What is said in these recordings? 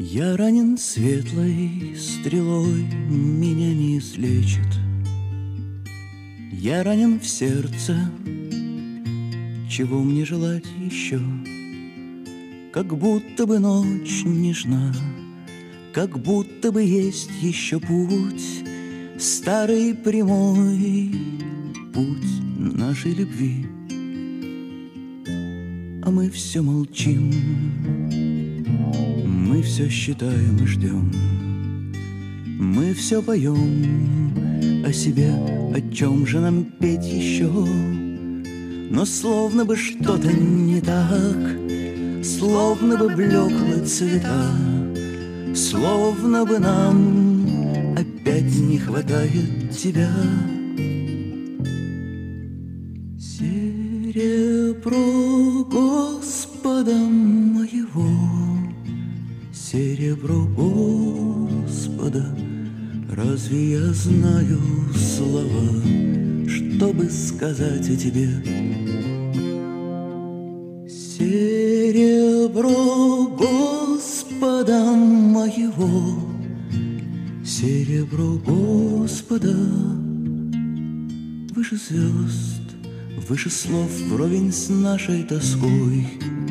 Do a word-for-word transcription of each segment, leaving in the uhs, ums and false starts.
Я ранен светлой стрелой, меня не излечит. Я ранен в сердце, чего мне желать еще? Как будто бы ночь нежна, как будто бы есть еще путь, старый прямой путь нашей любви. А мы все молчим, мы все считаем и ждем, мы все поем о себе, о чем же нам петь еще. Но словно бы что-то не так, словно бы блеклы цвета, словно бы нам опять не хватает тебя. Серебро Господа моего, серебро Господа, разве я знаю слова, чтобы сказать о тебе? Серебро Господа моего, серебро Господа, выше звезд, выше слов, вровень с нашей тоской.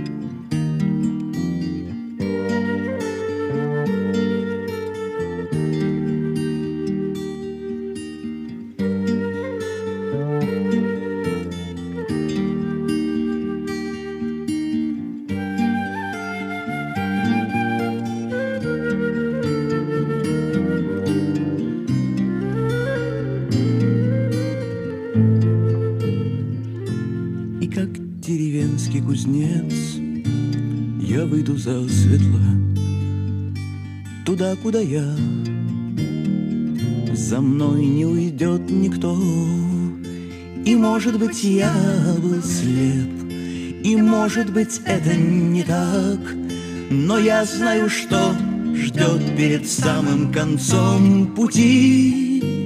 Как деревенский кузнец, я выйду засветло туда, куда я. За мной не уйдет никто. И, может быть, я был слеп, и, может быть, это не так, но я знаю, что ждет перед самым концом пути.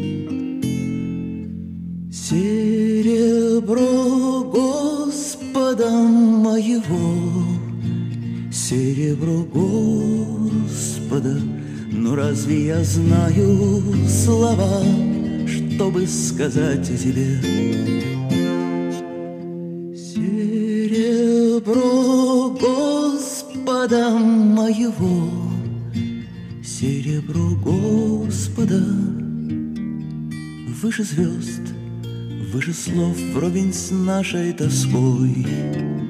Серебро Господа моего, серебро Господа, но разве я знаю слова, чтобы сказать о тебе? Серебро Господа моего, серебро Господа, выше звезд, выше слов, вровень с нашей тоской.